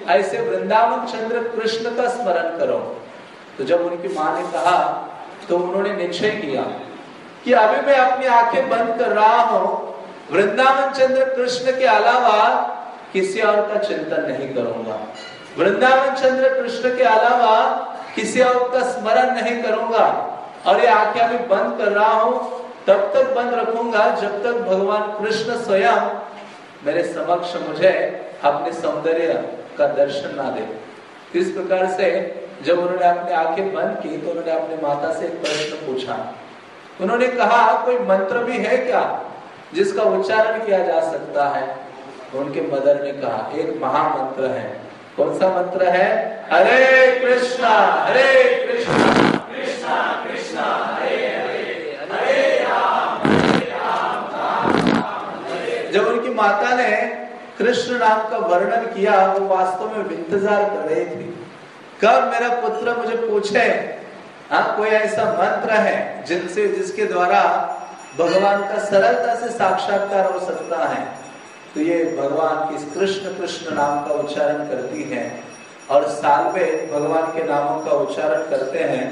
ऐसे वृंदावन चंद्र कृष्ण का स्मरण करो। तो जब उनकी माँ ने कहा तो उन्होंने निश्चय किया कि अभी मैं अपनी आंखें बंद कर रहा हूं, वृंदावन चंद्र कृष्ण के अलावा किसी और का चिंतन नहीं करूंगा, वृंदावन चंद्र कृष्ण के अलावा किसी और का स्मरण नहीं करूंगा, और ये आंखें अभी बंद कर रहा हूं, तब तक बंद रखूंगा जब तक भगवान कृष्ण स्वयं मेरे समक्ष मुझे अपने सौंदर्य का दर्शन ना दे। इस प्रकार से जब उन्होंने अपनी आंखें बंद की तो उन्होंने अपनी माता से एक प्रश्न पूछा। उन्होंने कहा कोई मंत्र भी है क्या जिसका उच्चारण किया जा सकता है? तो उनके मदर ने कहा एक महामंत्र है। कौन सा मंत्र है? हरे कृष्णा हरे कृष्णा कृष्णा कृष्णा हरे हरे हरे राम हरे राम राम राम हरे। जब उनकी माता ने कृष्ण नाम का वर्णन किया वो वास्तव में इंतजार कर रही थी कब मेरा पुत्र मुझे पूछे हाँ कोई ऐसा मंत्र है जिनसे जिसके द्वारा भगवान का सरलता से साक्षात्कार हो सकता है। तो ये भगवान की कृष्ण कृष्ण नाम का उच्चारण करती है और साल में भगवान के नामों का उच्चारण करते हैं।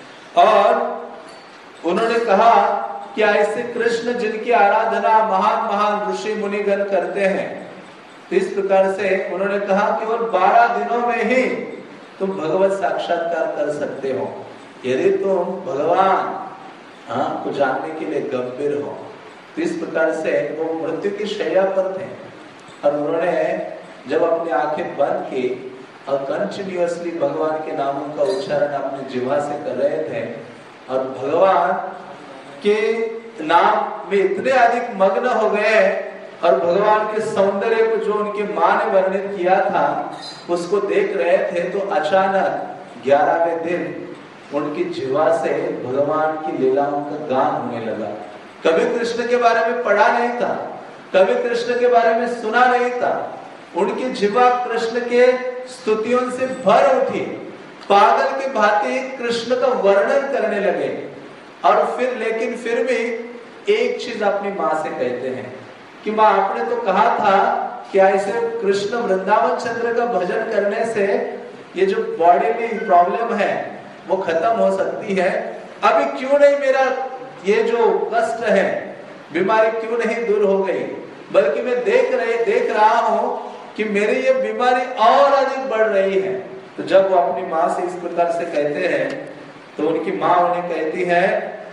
और उन्होंने कहा कि ऐसे कृष्ण जिनकी आराधना महान महान ऋषि मुनिगण करते हैं, तो इस प्रकार से उन्होंने कहा कि केवल बारह दिनों में ही तुम भगवत साक्षात्कार कर सकते हो यदि तुम भगवान हाँ को जानने के लिए गंभीर हो। तो इस प्रकार से वो मृत्यु की शैया पर थे और उन्होंने जब अपनी आंखें बंद की और कंटिन्यूअसली भगवान के नामों का उच्चारण अपने जिह्वा से कर रहे थे और भगवान के नाम में इतने अधिक मग्न हो गए और भगवान के सौंदर्य को जो उनकी माँ ने वर्णित किया था उसको देख रहे थे, तो अचानक ग्यारहवें दिन उनकी जिह्वा से भगवान की लीलाओं का गान होने लगा। कभी कृष्ण के बारे में पढ़ा नहीं था, कभी कृष्ण के बारे में सुना नहीं था, उनकी जिह्वा कृष्ण के स्तुतियों से भर उठी, पागल की भांति कृष्ण का वर्णन करने लगे। और फिर लेकिन फिर भी एक चीज अपनी माँ से कहते हैं कि माँ आपने तो कहा था कि ऐसे कृष्ण वृंदावन चंद्र का भजन करने से ये जो बॉडी में प्रॉब्लम है वो खत्म हो सकती है, अभी क्यों नहीं मेरा ये जो कष्ट है बीमारी क्यों नहीं दूर हो गई, बल्कि मैं देख रहे देख रहा हूँ कि मेरी ये बीमारी और अधिक बढ़ रही है। तो जब वो अपनी माँ से इस प्रकार से कहते हैं तो उनकी माँ उन्हें कहती है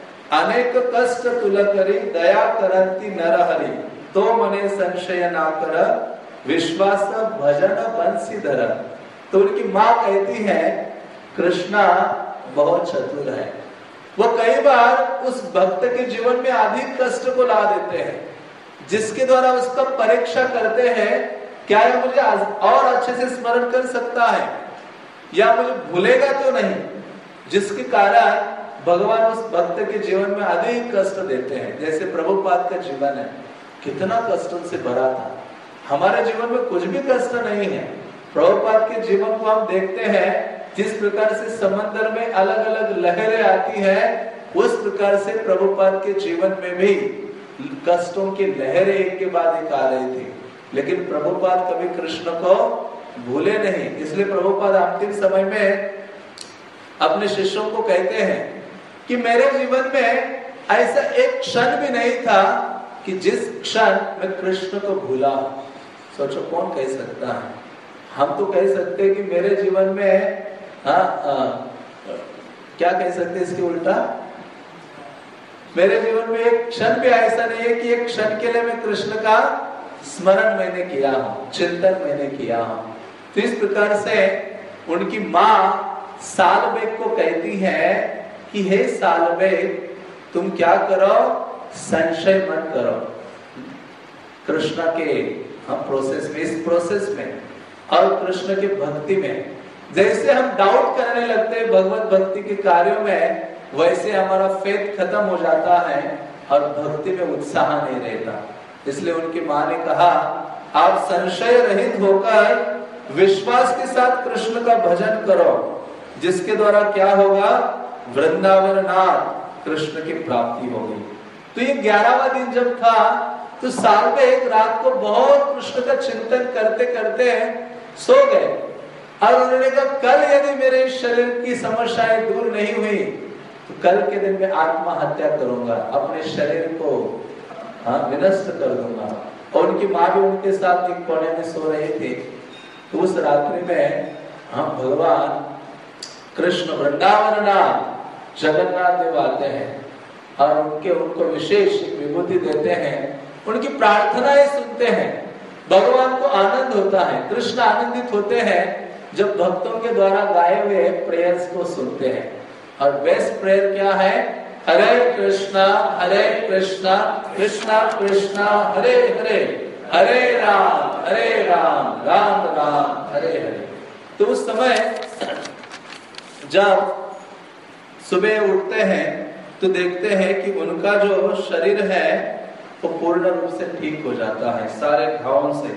अनेक कष्ट तुल करी दया करती नर हरि तो मने संशय ना कर विश्वास भजन बंसीधर। तो उनकी माँ कहती है कृष्णा बहुत चतुर है, वो कई बार उस भक्त के जीवन में अधिक कष्ट को ला देते हैं जिसके द्वारा उसका परीक्षा करते हैं क्या यह मुझे और अच्छे से स्मरण कर सकता है या मुझे भूलेगा तो नहीं, जिसके कारण भगवान उस भक्त के जीवन में अधिक कष्ट देते हैं। जैसे प्रभुपाद का जीवन है कितना कष्टों से भरा था, हमारे जीवन में कुछ भी कष्ट नहीं है। प्रभुपाद के जीवन को हम देखते हैं जिस प्रकार से समंदर में अलग अलग लहरें आती है उस प्रकार से प्रभुपाद के जीवन में भी कष्टों की लहरें एक के बाद एक आ रही थी, लेकिन प्रभुपाद कभी कृष्ण को भूले नहीं। इसलिए प्रभुपाद अंतिम समय में अपने शिष्यों को कहते हैं कि मेरे जीवन में ऐसा एक क्षण भी नहीं था कि जिस क्षण मैं कृष्ण को भूला। सोचो कौन कह सकता है? हम तो कह सकते हैं कि मेरे जीवन में हाँ क्या कह सकते हैं इसके उल्टा, मेरे जीवन में एक क्षण भी ऐसा नहीं है कि एक क्षण के लिए मैं कृष्ण का स्मरण मैंने किया हूं, चिंतन मैंने किया हूं। तो इस प्रकार से उनकी माँ सालबेग को कहती है कि हे सालबेग तुम क्या करो, संशय मत करो कृष्ण के हम प्रोसेस में, इस प्रोसेस में और कृष्ण के भक्ति में। जैसे हम डाउट करने लगते हैं भगवत भक्ति के कार्यों में, वैसे हमारा फेथ खत्म हो जाता है और भक्ति में उत्साह नहीं रहता। इसलिए उनकी माँ ने कहा आप संशय रहित होकर विश्वास के साथ कृष्ण का भजन करो, जिसके द्वारा क्या होगा, वृंदावन नाथ कृष्ण की प्राप्ति होगी। तो ये ग्यारहवां दिन जब था तो साल में एक रात को बहुत कृष्ण का चिंतन करते करते सो गए और उन्होंने कहा कल यदि मेरे शरीर की समस्याएं दूर नहीं हुई तो कल के दिन मैं आत्महत्या करूंगा, अपने शरीर को हाँ विनष्ट कर दूंगा। और उनकी माँ भी उनके साथ एक कोने में सो रही थी। तो उस रात्रि में हम भगवान कृष्ण वृंदावन जगन्नाथ देव आते हैं और उनके उनको विशेष विभूति देते हैं, उनकी प्रार्थनाएं सुनते हैं। भगवान को आनंद होता है, कृष्ण आनंदित होते हैं जब भक्तों के द्वारा गाए हुए प्रेयर्स को सुनते हैं। और बेस्ट प्रेयर क्या है? हरे कृष्णा हरे कृष्णा कृष्णा कृष्णा हरे हरे, हरे राम हरे राम राम राम हरे हरे। तो उस समय जब सुबह उठते हैं तो देखते हैं कि उनका जो शरीर है वो पूर्ण रूप से ठीक हो जाता है सारे घावों से।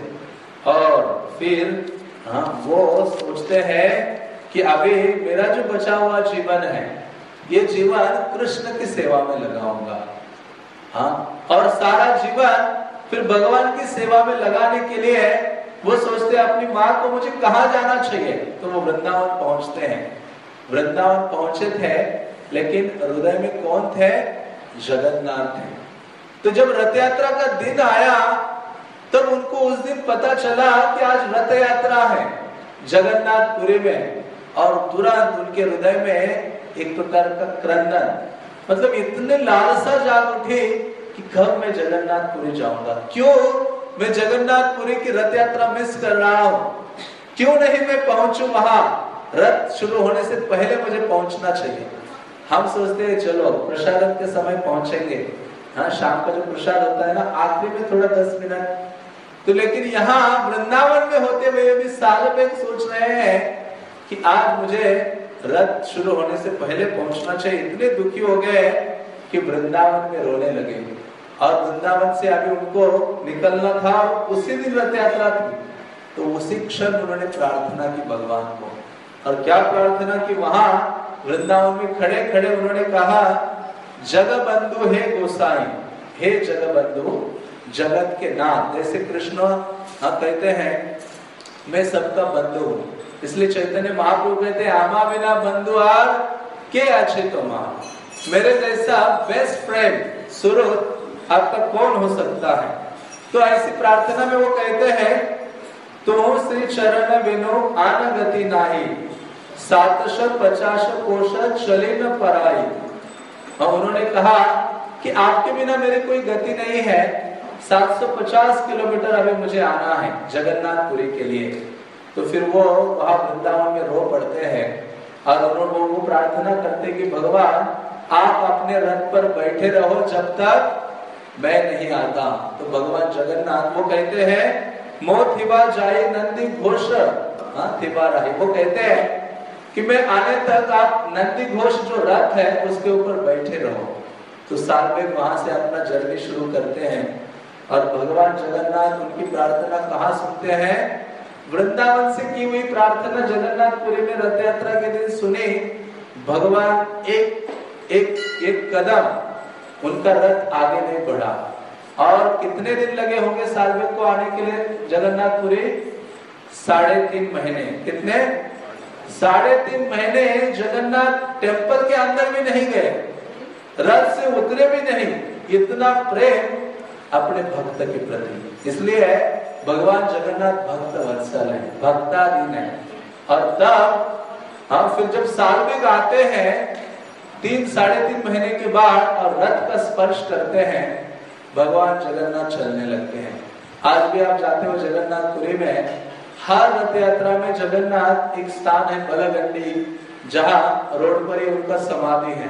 और फिर हाँ वो सोचते हैं कि अभी मेरा जो बचा हुआ जीवन है ये जीवन कृष्ण की सेवा में लगाऊंगा। हाँ और सारा जीवन फिर भगवान की सेवा में लगाने के लिए वो सोचते हैं अपनी माँ को मुझे कहाँ जाना चाहिए। तो वो वृंदावन पहुंचते हैं। वृंदावन पहुंचे थे लेकिन हृदय में कौन थे? जगन्नाथ थे। तो जब रथ यात्रा का दिन आया तब तो उनको उस दिन पता चला कि आज रथ यात्रा है जगन्नाथपुरी में। और तुरंत उनके हृदय में एक प्रकार का क्रंदन, मतलब इतने लालसा जाग उठी कि कब मैं जगन्नाथपुरी जाऊंगा, क्यों मैं जगन्नाथपुरी की रथ यात्रा मिस कर रहा हूं, क्यों नहीं मैं पहुंचूं वहां, रथ शुरू होने से पहले मुझे पहुंचना चाहिए। हम सोचते हैं चलो प्रसाद के समय पहुंचेंगे, हाँ शाम का जो प्रसाद होता है ना आखिरी में थोड़ा दस मिनट तो, लेकिन यहाँ वृंदावन में होते हुए भी सालों में सोच रहे हैं कि आज मुझे रथ शुरू होने से पहले पहुंचना चाहिए। इतने दुखी हो गए कि वृंदावन में रोने लगे। और वृंदावन से अभी उनको निकलना था, उसी दिन रथ यात्रा थी। तो उसी क्षण उन्होंने प्रार्थना की भगवान को। और क्या प्रार्थना की? वहां वृंदावन में खड़े खड़े उन्होंने कहा जगबंधु हे गोसाई, हे जगबंधु जगत के नाथ। जैसे कृष्ण कहते हैं मैं सबका बंधु हूँ, इसलिए चैतन्य महाप्रभु कहते हैं आमा बिना बंधु आर के अच्छे तो मां। मेरे जैसा बेस्ट फ्रेंड सुरत आपका कौन हो सकता है। तो ऐसी प्रार्थना में वो कहते हैं तो श्री चरण बिनु आन गति नाही, सातश पचास कोश चले न पराई। और उन्होंने कहा कि आपके बिना मेरी कोई गति नहीं है, सात सौ पचास किलोमीटर अभी मुझे आना है जगन्नाथपुरी के लिए। तो फिर वो वहां वृंदावन में रो पड़ते हैं और उन्होंने वो प्रार्थना करते कि भगवान आप अपने रथ पर बैठे रहो जब तक मैं नहीं आता। तो भगवान जगन्नाथ वो कहते हैं मो थिबा जाए नंदी घोष, हाँ थिबा रही। वो कहते हैं कि मैं आने तक आप नंदी घोष जो रथ है उसके ऊपर बैठे रहो। तो सालवेग वहां से अपना जर्नी शुरू करते हैं और भगवान जगन्नाथ उनकी प्रार्थना कहाँ सुनते हैं? वृंदावन से की हुई प्रार्थना जगन्नाथपुरी में रथ यात्रा के दिन सुनी। भगवान एक एक एक कदम उनका रथ आगे नहीं बढ़ा। और कितने दिन लगे होंगे सालवेग को आने के लिए जगन्नाथपुरी? साढ़े तीन महीने। कितने? साढ़े तीन महीने जगन्नाथ टेम्पल के अंदर भी नहीं गए, रथ से उतरे भी नहीं। इतना प्रेम अपने भक्त के प्रति। इसलिए भगवान जगन्नाथ भक्त वत्सल है, भक्ताधीन है। और तब हम फिर जब सालवेग आते हैं तीन साढ़े तीन महीने के बाद और रथ का स्पर्श करते हैं, भगवान जगन्नाथ चलने लगते हैं। आज भी आप जाते हो जगन्नाथपुरी में, हर रथ यात्रा में जगन्नाथ एक स्थान है बलगंडी, जहां रोड पर ही उनका समाधि है,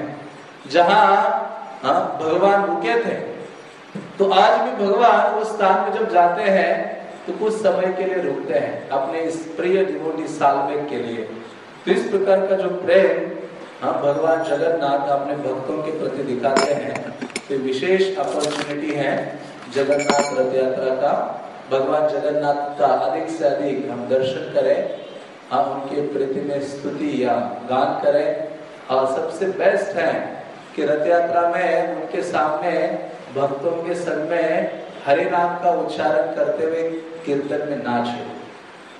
जहां भगवान रुके थे। तो आज भी भगवान उस स्थान में जब जाते हैं तो कुछ समय के लिए रुकते हैं अपने इस प्रिय डिवोटी सालवेग के लिए। तो इस प्रकार का जो प्रेम हम भगवान जगन्नाथ अपने भक्तों के प्रति दिखाते हैं, तो विशेष अपॉर्चुनिटी है जगन्नाथ रथ यात्रा का। भगवान जगन्नाथ का अधिक से अधिक हम दर्शन करें, हम उनके प्रति में स्तुति या गान करें। और सबसे बेस्ट है कि रथ यात्रा में उनके सामने भक्तों के संग में हरि नाम का उच्चारण करते हुए कीर्तन में नाचे।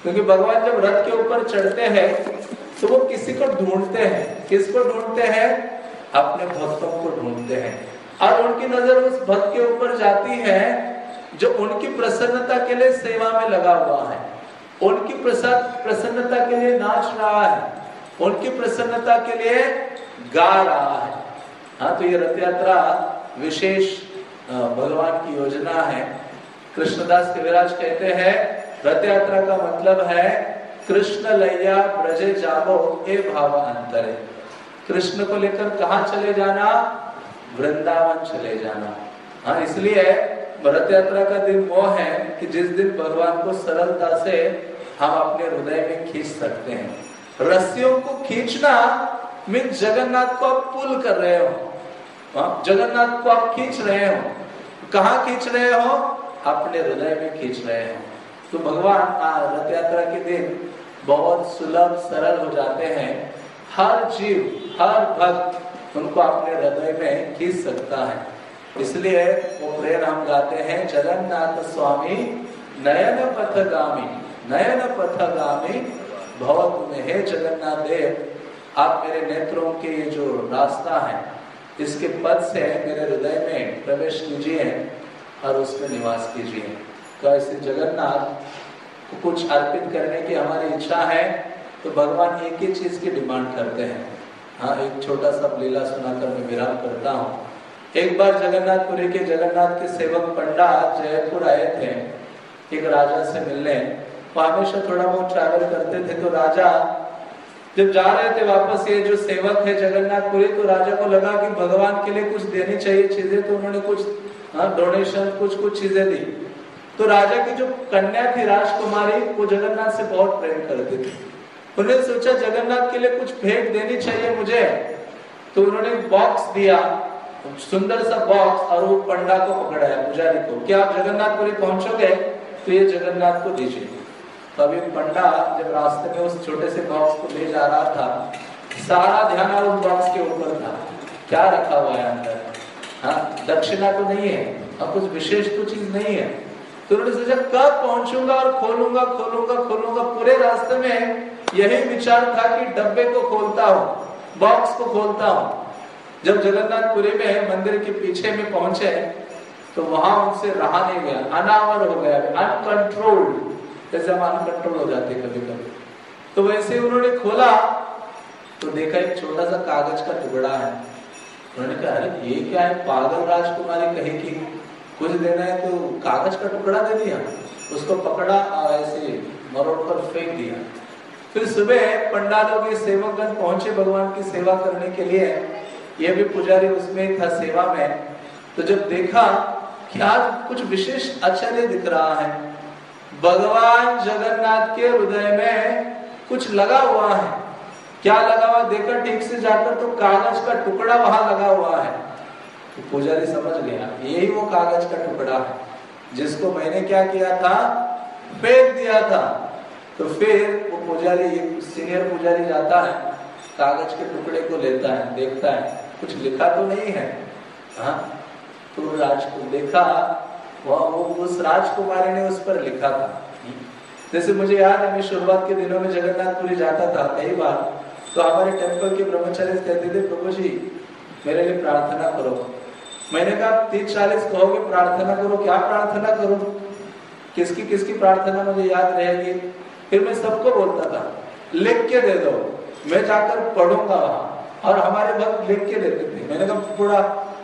क्योंकि भगवान जब रथ के ऊपर चढ़ते हैं तो वो किसी को ढूंढते हैं। किसको ढूंढते हैं? अपने भक्तों को ढूंढते हैं, और उनकी नजर उस भक्त के ऊपर जाती है जो उनकी प्रसन्नता के लिए सेवा में लगा हुआ है, उनकी प्रसन्नता के लिए नाच रहा है, उनकी प्रसन्नता के लिए गा रहा है। हाँ, तो ये रथ यात्रा विशेष भगवान की योजना है। कृष्णदास कविराज कहते हैं रथ यात्रा का मतलब है कृष्ण लैया ब्रजे जावो ए भाव अंतरे। कृष्ण को लेकर कहाँ चले जाना? वृंदावन चले जाना। हाँ, इसलिए रथ यात्रा का दिन वो है कि जिस दिन भगवान को सरलता से हम अपने हृदय में खींच सकते हैं। रस्सियों को खींचना मीन जगन्नाथ को आप पुल कर रहे हो, जगन्नाथ को आप खींच रहे हो। कहाँ खींच रहे हो? अपने हृदय में खींच रहे हो। तो भगवान रथ यात्रा के दिन बहुत सुलभ सरल हो जाते हैं। हर जीव, हर भक्त उनको अपने हृदय में खींच सकता है। इसलिए वो प्रेर हम गाते हैं, जगन्नाथ स्वामी नयन पथगामी, नयन पथगामी भव तुम्हें। हे जगन्नाथ देव, आप मेरे नेत्रों के ये जो रास्ता है इसके पथ से मेरे हृदय में प्रवेश कीजिए और उसमें निवास कीजिए। तो ऐसे जगन्नाथ को कुछ अर्पित करने की हमारी इच्छा है तो भगवान एक ही चीज की डिमांड करते हैं। हाँ, एक छोटा सा लीला सुनाकर मैं विराम करता हूँ। एक बार जगन्नाथपुरी के जगन्नाथ के सेवक पंडा जयपुर आए थे एक राजा से मिलने। वो हमेशा थोड़ा बहुत ट्रैवल करते थे, तो राजा जब जा रहे थे वापस, ये जो सेवक है जगन्नाथपुरी, तो राजा को लगा कि भगवान के लिए कुछ देनी चाहिए चीजें, तो उन्होंने कुछ डोनेशन कुछ कुछ चीजें दी। तो राजा की जो कन्या थी राजकुमारी, वो जगन्नाथ से बहुत प्रेम करती थी। उन्होंने सोचा जगन्नाथ के लिए कुछ भेंट देनी चाहिए मुझे, तो उन्होंने बॉक्स दिया, सुंदर सा बॉक्स, और वो पंडा को पकड़ाया, पुजारी को, कि आप जगन्नाथपुरी पहुंचोगे तो ये जगन्नाथ को दीजिए। तो अभी पंडा जब रास्ते में उस छोटे से बॉक्स को ले जा रहा था, सारा ध्यान उस बॉक्स के ऊपर था, क्या रखा हुआ है अंदर। हाँ, दक्षिणा तो नहीं है और कुछ विशेष तो चीज नहीं है। तो उन्होंने सोचा कब पहुंचूंगा और खोलूंगा खोलूंगा खोलूंगा। पूरे रास्ते में यही विचार था कि डब्बे को खोलता हूँ, बॉक्स को खोलता हूँ। जब जगन्नाथपुरी में मंदिर के पीछे में पहुंचे तो वहां उनसे रहा नहीं गया, अनावर हो गया, अनकंट्रोल्ड, जैसे हम अनकंट्रोल हो जाते कभी कभी। तो वैसे उन्होंने खोला तो देखा एक छोटा सा कागज का टुकड़ा है। उन्होंने कहा अरे ये क्या है, पागल राजकुमारी कहीं की, कुछ देना है तो कागज का टुकड़ा दे दिया। उसको पकड़ा और ऐसे मरोड़ कर फेंक दिया। फिर सुबह पंडालों के सेवकगण पहुंचे भगवान की सेवा करने के लिए, यह भी पुजारी उसमें था सेवा में। तो जब देखा कि आज कुछ विशेष आश्चर्य दिख रहा है, भगवान जगन्नाथ के हृदय में कुछ लगा हुआ है। क्या लगा हुआ देखा ठीक से जाकर, तो कागज का टुकड़ा वहां लगा हुआ है। तो पुजारी समझ गया यही वो कागज का टुकड़ा है जिसको मैंने क्या किया था, फेंक दिया था। तो फिर वो पुजारी, सीनियर पुजारी जाता है, कागज के टुकड़े को लेता है, देखता है कुछ लिखा तो नहीं है। हाँ, तो राज को देखा, वो उस राजकुमारी ने उस पर लिखा था। जैसे मुझे याद है, मैं शुरुआत के दिनों में जगन्नाथपुरी जाता था कई बार, तो हमारे टेम्पल के ब्रह्मचारी कहते थे प्रभु जी मेरे लिए प्रार्थना करो। मैंने कहा तीस चालीस कहोगे प्रार्थना करो, क्या प्रार्थना करो, किसकी किसकी प्रार्थना मुझे याद रहेगी। फिर मैं सबको बोलता था लिख के दे दो, मैं जाकर पढ़ूंगा वहां। और हमारे भक्त लिख के देते थे। मैंने कहा पूरा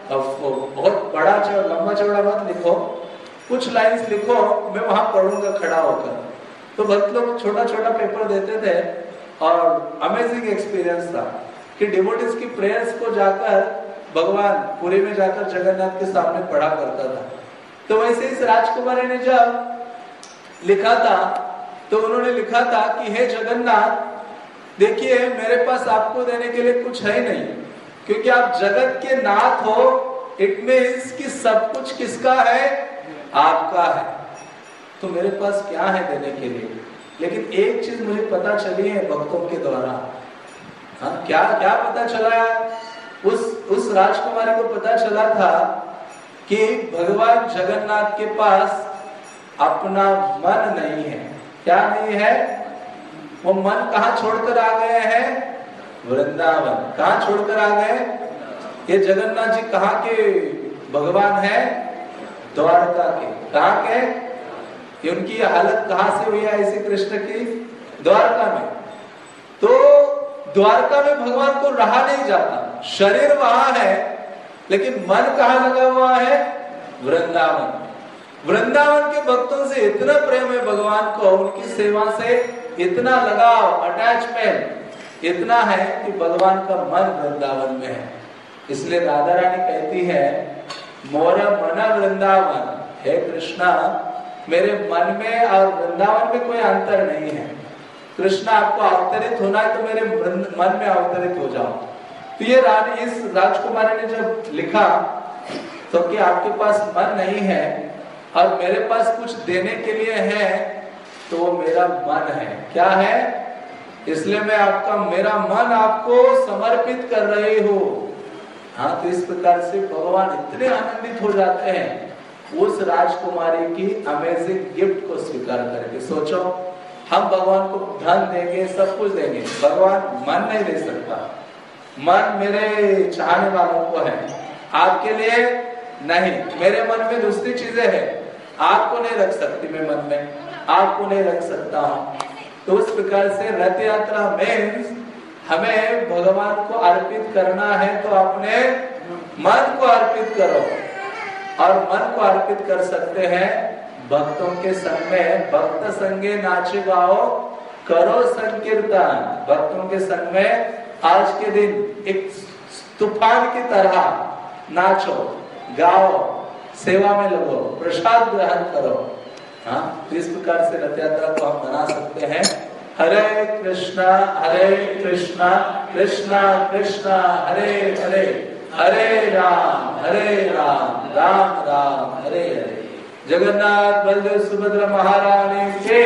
बहुत बड़ा चौड़ा लंबा चौड़ा मत लिखो, कुछ लाइंस लिखो, मैं वहां पढ़ूंगा खड़ा होकर। तो भक्त लोग छोटा छोटा पेपर देते थे और अमेजिंग एक्सपीरियंस था कि डिवोटीज की प्रेयर्स को जाकर भगवान पुरी में जाकर जगन्नाथ के सामने पढ़ा करता था। तो वैसे इस राजकुमारी ने जब लिखा था तो उन्होंने लिखा था कि हे जगन्नाथ, देखिए मेरे पास आपको देने के लिए कुछ है नहीं, क्योंकि आप जगत के नाथ हो। इट मींस कि सब कुछ किसका है, आपका है। तो मेरे पास क्या है देने के लिए। लेकिन एक चीज मुझे पता चली है भक्तों के द्वारा। हाँ, क्या क्या पता चला, उस उस राजकुमारी को पता चला था कि भगवान जगन्नाथ के पास अपना मन नहीं है, क्या नहीं है? वो मन कहाँ छोड़कर आ गए हैं? वृंदावन। कहाँ छोड़कर आ गए? ये जगन्नाथ जी कहाँ के भगवान है? द्वारका के। कहाँ के? ये उनकी हालत कहाँ से हुई है ऐसे कृष्ण की? द्वारका में। तो द्वारका में भगवान को रहा नहीं जाता, शरीर वहां है लेकिन मन कहाँ लगा हुआ है? वृंदावन। वृंदावन के भक्तों से इतना प्रेम है भगवान को, उनकी सेवा से इतना लगाव, अटैचमेंट इतना है कि भगवान का मन वृंदावन में है। इसलिए राधा रानी कहती है, मोरा मन वृंदावन। हे कृष्णा, मेरे मन में और वृंदावन में कोई अंतर नहीं है। कृष्णा, आपको अवतरित होना है तो मेरे मन में अवतरित हो जाओ। तो ये रानी, इस राजकुमारी ने जब लिखा तो कि आपके पास मन नहीं है और मेरे पास कुछ देने के लिए है, तो वो मेरा मन है। क्या है? इसलिए मैं आपका, मेरा मन आपको समर्पित कर रही हूँ। हाँ, तो इस प्रकार से भगवान इतने आनंदित हो जाते हैं उस राजकुमारी की अमेजिंग गिफ्ट को स्वीकार करके। सोचो, हम भगवान को धन देंगे, सब कुछ देंगे, भगवान मन नहीं दे सकता। मन मेरे चाहने वालों को है, आपके लिए नहीं। मेरे मन में दूसरी चीजें हैं, आपको नहीं रख सकती मैं मन में, आपको नहीं रख सकता हूँ। तो उस प्रकार से रथ यात्रा में हमें भगवान को अर्पित करना है तो अपने मन को अर्पित करो। और मन को अर्पित कर सकते हैं भक्तों के संग में। भक्त संगे नाच गाओ करो संकीर्तन। भक्तों के संग में आज के दिन एक तूफान की तरह नाचो, गाओ, सेवा में लगो, प्रसाद ग्रहण करो। हाँ, इस प्रकार से रथ यात्रा को हम मना सकते हैं। हरे कृष्णा हरे कृष्णा कृष्णा कृष्णा हरे हरे, हरे राम हरे राम राम राम हरे हरे। जगन्नाथ बलदेव सुभद्रा महारानी के,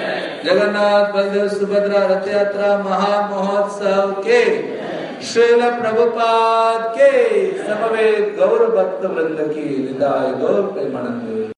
जगन्नाथ बलदेव सुभद्रा रथ यात्रा महामहोत्सव के, श्रील प्रभुपाद के, समवेत गौर भक्त वृंद की हृदय गौर प्रेमानंद।